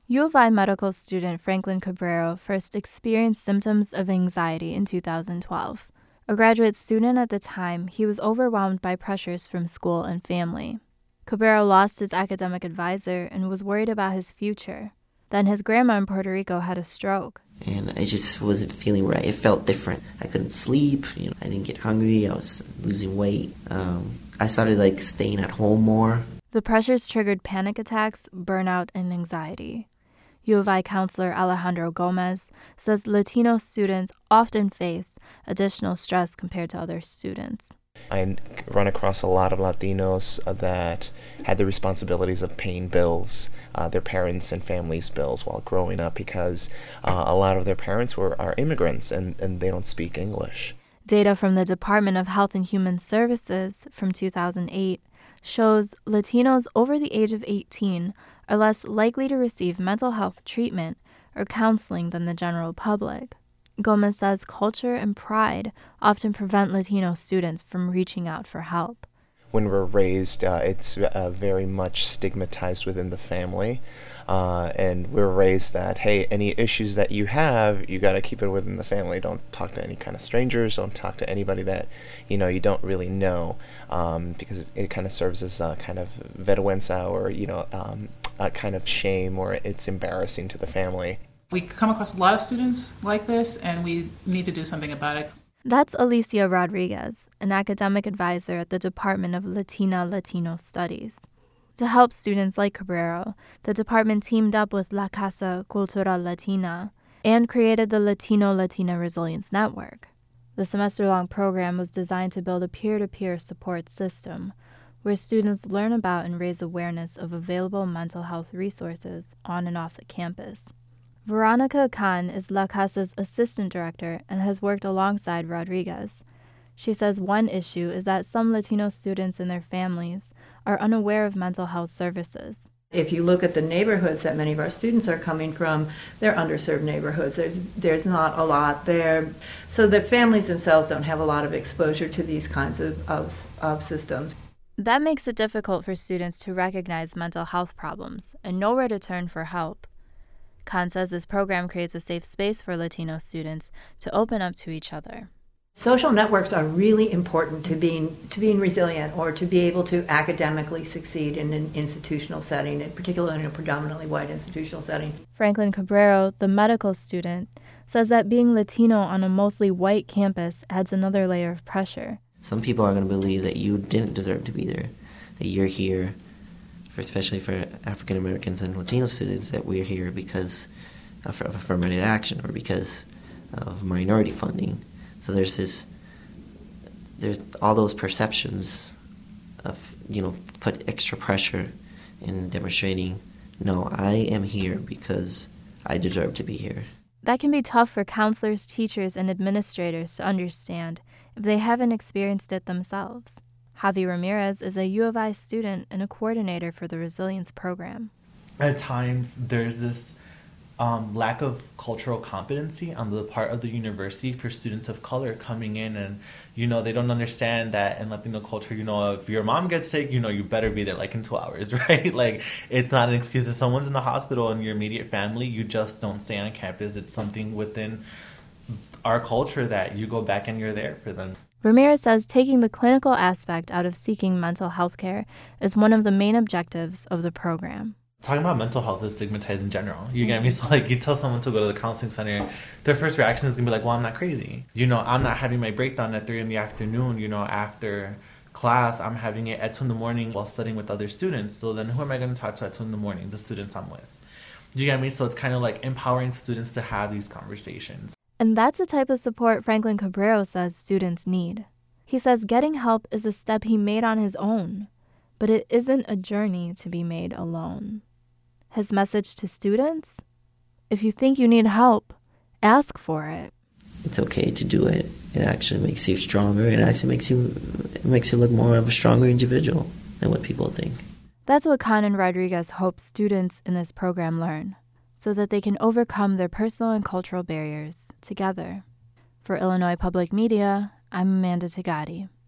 U of I medical student Franklin Cabrero first experienced symptoms of anxiety in 2012. A graduate student at the time, he was overwhelmed by pressures from school and family. Cabrero lost his academic advisor and was worried about his future. Then his grandma in Puerto Rico had a stroke. And I just wasn't feeling right. It felt different. I couldn't sleep. I didn't get hungry. I was losing weight. I started staying at home more. The pressures triggered panic attacks, burnout, and anxiety. U of I counselor Alejandro Gomez says Latino students often face additional stress compared to other students. I run across a lot of Latinos that had the responsibilities of paying bills, their parents' and families' bills while growing up because a lot of their parents are immigrants and they don't speak English. Data from the Department of Health and Human Services from 2008 shows Latinos over the age of 18 are less likely to receive mental health treatment or counseling than the general public. Gomez says culture and pride often prevent Latino students from reaching out for help. When we're raised, it's very much stigmatized within the family. And we're raised that, hey, any issues that you have, you got to keep it within the family. Don't talk to any kind of strangers. Don't talk to anybody that, you don't really know, because it kind of serves as a kind of vergüenza or, a kind of shame, or it's embarrassing to the family. We come across a lot of students like this, and we need to do something about it. That's Alicia Rodriguez, an academic advisor at the Department of Latino Studies. To help students like Cabrero, the department teamed up with La Casa Cultural Latina and created the Latino-Latina Resilience Network. The semester-long program was designed to build a peer-to-peer support system where students learn about and raise awareness of available mental health resources on and off the campus. Veronica Khan is La Casa's assistant director and has worked alongside Rodriguez. She says one issue is that some Latino students and their families are unaware of mental health services. If you look at the neighborhoods that many of our students are coming from, they're underserved neighborhoods. There's not a lot there. So the families themselves don't have a lot of exposure to these kinds of systems. That makes it difficult for students to recognize mental health problems and know where to turn for help. Khan says this program creates a safe space for Latino students to open up to each other. Social networks are really important to being resilient or to be able to academically succeed in an institutional setting, and particularly in a predominantly white institutional setting. Franklin Cabrero, the medical student, says that being Latino on a mostly white campus adds another layer of pressure. Some people are going to believe that you didn't deserve to be there, that you're here, especially for African Americans and Latino students, that we're here because of affirmative action or because of minority funding. So there's all those perceptions of, put extra pressure in demonstrating, no, I am here because I deserve to be here. That can be tough for counselors, teachers, and administrators to understand if they haven't experienced it themselves. Javi Ramirez is a U of I student and a coordinator for the Resilience Program. At times, there's this lack of cultural competency on the part of the university for students of color coming in, and they don't understand that in Latino culture, if your mom gets sick, you better be there in 2 hours, right? It's not an excuse. If someone's in the hospital in your immediate family, you just don't stay on campus. It's something within our culture that you go back and you're there for them. Ramirez says taking the clinical aspect out of seeking mental health care is one of the main objectives of the program. Talking about mental health is stigmatized in general. You get me? So you tell someone to go to the counseling center, their first reaction is going to be well, I'm not crazy. I'm not having my breakdown at 3 in the afternoon, after class. I'm having it at 2 in the morning while studying with other students. So then who am I going to talk to at 2 in the morning? The students I'm with. You get me? So it's kind of empowering students to have these conversations. And that's the type of support Franklin Cabrero says students need. He says getting help is a step he made on his own, but it isn't a journey to be made alone. His message to students? If you think you need help, ask for it. It's okay to do it. It actually makes you stronger. It actually makes you look more of a stronger individual than what people think. That's what Khan and Rodriguez hope students in this program learn, so that they can overcome their personal and cultural barriers together. For Illinois Public Media, I'm Amanda Tagati.